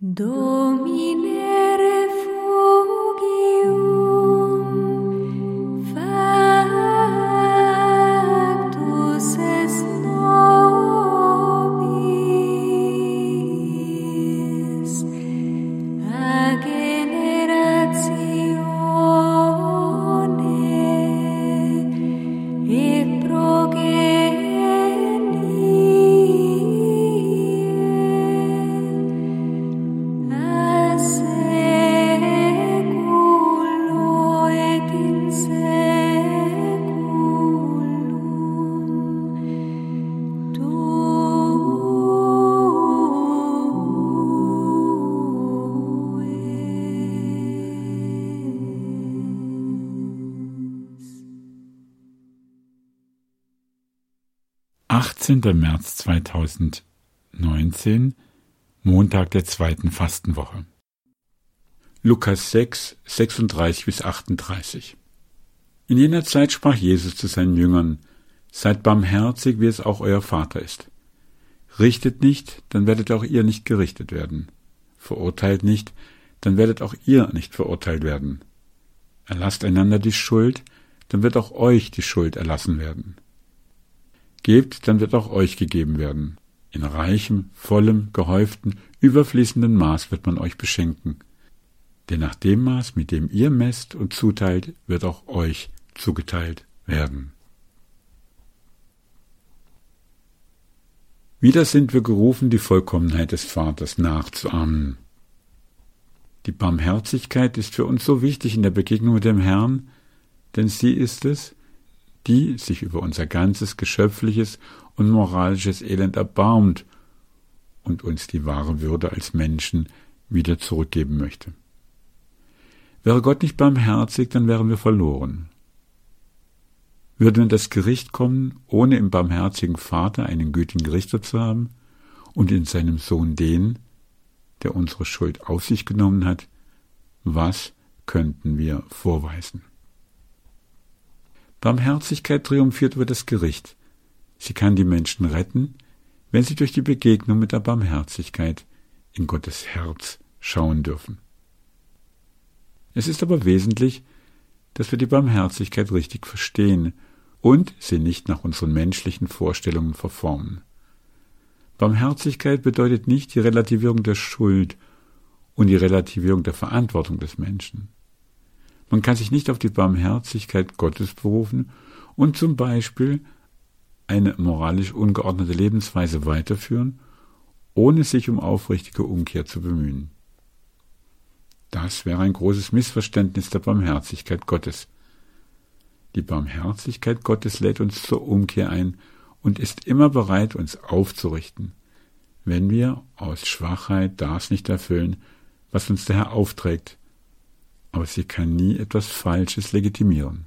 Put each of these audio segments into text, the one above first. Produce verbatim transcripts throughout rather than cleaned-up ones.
Domine refugium, factus est nobis, a generatione et progenie, a seculo et in seculum. achtzehnter März zweitausendneunzehn, Montag der zweiten Fastenwoche. Lukas sechs, sechsunddreißig bis achtunddreißig. In jener Zeit sprach Jesus zu seinen Jüngern: Seid barmherzig, wie es auch euer Vater ist. Richtet nicht, dann werdet auch ihr nicht gerichtet werden. Verurteilt nicht, dann werdet auch ihr nicht verurteilt werden. Erlasst einander die Schuld, dann wird auch euch die Schuld erlassen werden. Gebt, dann wird auch euch gegeben werden. In reichem, vollem, gehäuften, überfließenden Maß wird man euch beschenken. Denn nach dem Maß, mit dem ihr messt und zuteilt, wird auch euch zugeteilt werden. Wieder sind wir gerufen, die Vollkommenheit des Vaters nachzuahmen. Die Barmherzigkeit ist für uns so wichtig in der Begegnung mit dem Herrn, denn sie ist es, die sich über unser ganzes geschöpfliches und moralisches Elend erbarmt und uns die wahre Würde als Menschen wieder zurückgeben möchte. Wäre Gott nicht barmherzig, dann wären wir verloren. Würden wir in das Gericht kommen, ohne im barmherzigen Vater einen gütigen Richter zu haben und in seinem Sohn den, der unsere Schuld auf sich genommen hat, was könnten wir vorweisen? Barmherzigkeit triumphiert über das Gericht. Sie kann die Menschen retten, wenn sie durch die Begegnung mit der Barmherzigkeit in Gottes Herz schauen dürfen. Es ist aber wesentlich, dass wir die Barmherzigkeit richtig verstehen und sie nicht nach unseren menschlichen Vorstellungen verformen. Barmherzigkeit bedeutet nicht die Relativierung der Schuld und die Relativierung der Verantwortung des Menschen. Man kann sich nicht auf die Barmherzigkeit Gottes berufen und zum Beispiel eine moralisch ungeordnete Lebensweise weiterführen, ohne sich um aufrichtige Umkehr zu bemühen. Das wäre ein großes Missverständnis der Barmherzigkeit Gottes. Die Barmherzigkeit Gottes lädt uns zur Umkehr ein und ist immer bereit, uns aufzurichten, wenn wir aus Schwachheit das nicht erfüllen, was uns der Herr aufträgt, aber sie kann nie etwas Falsches legitimieren.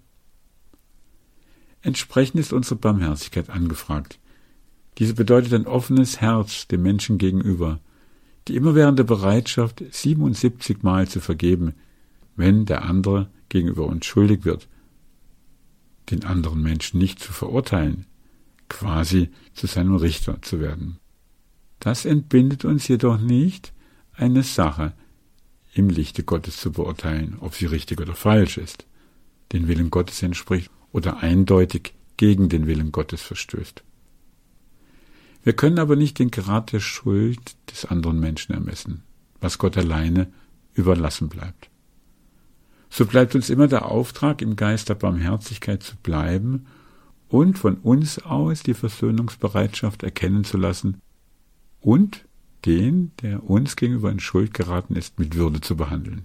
Entsprechend ist unsere Barmherzigkeit angefragt. Diese bedeutet ein offenes Herz dem Menschen gegenüber, die immerwährende Bereitschaft, siebenundsiebzig Mal zu vergeben, wenn der andere gegenüber uns schuldig wird, den anderen Menschen nicht zu verurteilen, quasi zu seinem Richter zu werden. Das entbindet uns jedoch nicht, eine Sache im Lichte Gottes zu beurteilen, ob sie richtig oder falsch ist, den Willen Gottes entspricht oder eindeutig gegen den Willen Gottes verstößt. Wir können aber nicht den Grad der Schuld des anderen Menschen ermessen, was Gott alleine überlassen bleibt. So bleibt uns immer der Auftrag, im Geist der Barmherzigkeit zu bleiben und von uns aus die Versöhnungsbereitschaft erkennen zu lassen und den, der uns gegenüber in Schuld geraten ist, mit Würde zu behandeln.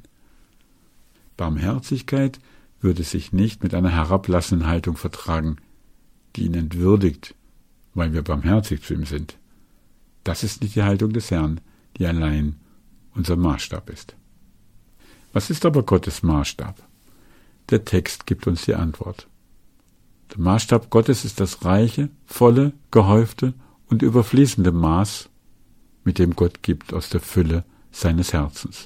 Barmherzigkeit würde sich nicht mit einer herablassenden Haltung vertragen, die ihn entwürdigt, weil wir barmherzig zu ihm sind. Das ist nicht die Haltung des Herrn, die allein unser Maßstab ist. Was ist aber Gottes Maßstab? Der Text gibt uns die Antwort. Der Maßstab Gottes ist das reiche, volle, gehäufte und überfließende Maß, mit dem Gott gibt aus der Fülle seines Herzens.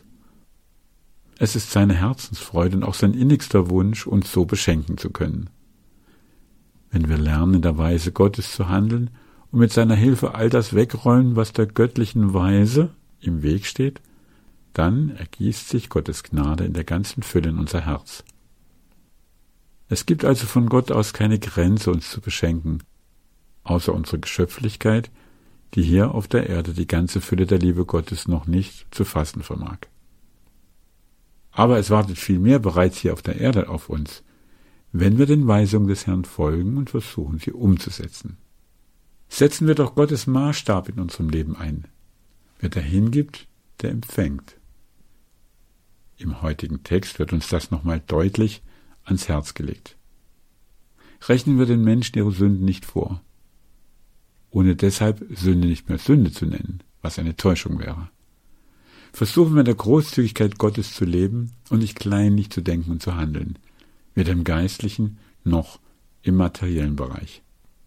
Es ist seine Herzensfreude und auch sein innigster Wunsch, uns so beschenken zu können. Wenn wir lernen, in der Weise Gottes zu handeln und mit seiner Hilfe all das wegräumen, was der göttlichen Weise im Weg steht, Dann ergießt sich Gottes Gnade in der ganzen Fülle in unser Herz. Es gibt also von Gott aus keine Grenze, uns zu beschenken, außer unsere Geschöpflichkeit, die hier auf der Erde die ganze Fülle der Liebe Gottes noch nicht zu fassen vermag. Aber es wartet viel mehr bereits hier auf der Erde auf uns, wenn wir den Weisungen des Herrn folgen und versuchen, sie umzusetzen. Setzen wir doch Gottes Maßstab in unserem Leben ein. Wer dahin gibt, der empfängt. Im heutigen Text wird uns das nochmal deutlich ans Herz gelegt. Rechnen wir den Menschen ihre Sünden nicht vor, ohne deshalb Sünde nicht mehr Sünde zu nennen, was eine Täuschung wäre. Versuchen wir in der Großzügigkeit Gottes zu leben und nicht kleinlich zu denken und zu handeln, weder im geistlichen noch im materiellen Bereich.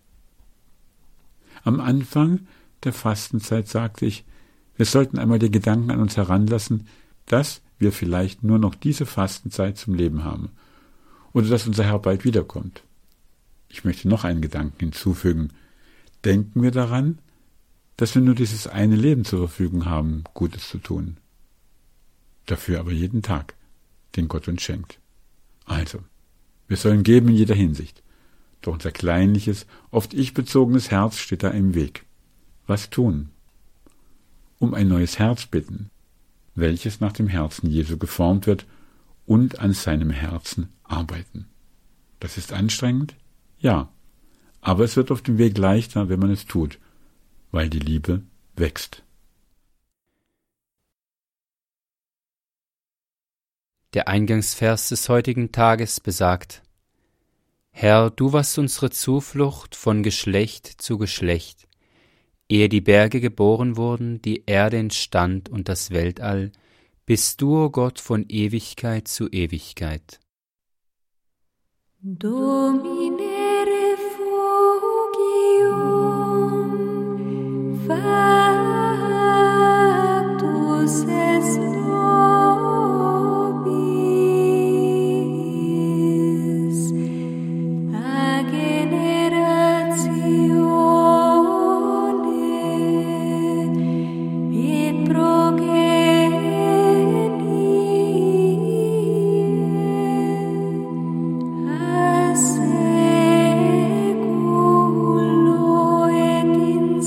Am Anfang der Fastenzeit sagte ich, wir sollten einmal die Gedanken an uns heranlassen, dass wir vielleicht nur noch diese Fastenzeit zum Leben haben oder dass unser Herr bald wiederkommt. Ich möchte noch einen Gedanken hinzufügen. Denken wir daran, dass wir nur dieses eine Leben zur Verfügung haben, Gutes zu tun. Dafür aber jeden Tag, den Gott uns schenkt. Also, wir sollen geben in jeder Hinsicht. Doch unser kleinliches, oft ich-bezogenes Herz steht da im Weg. Was tun? Um ein neues Herz bitten, welches nach dem Herzen Jesu geformt wird, und an seinem Herzen arbeiten. Das ist anstrengend? Ja. Aber es wird auf dem Weg leichter, wenn man es tut, weil die Liebe wächst. Der Eingangsvers des heutigen Tages besagt: Herr, du warst unsere Zuflucht von Geschlecht zu Geschlecht. Ehe die Berge geboren wurden, die Erde entstand und das Weltall, bist du, o Gott, von Ewigkeit zu Ewigkeit. Domine refugium, factus est nobis, a generatione et progenie, a seculo et in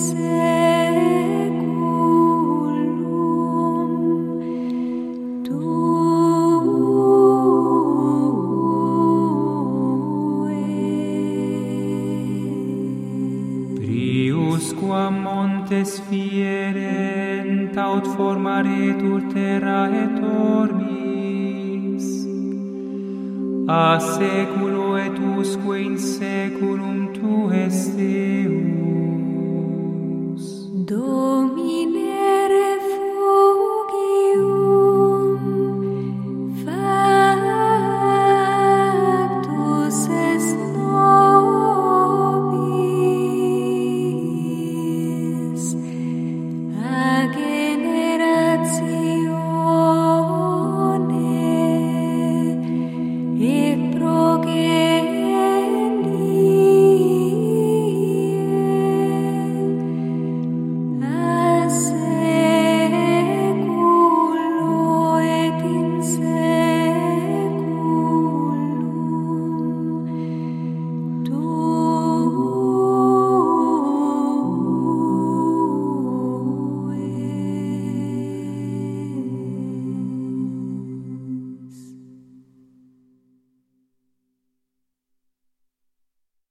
seculum, Prius quam montes fierent, aut formaretur terra et orbis, a seculo et usque in seculum tu es Deus. Domine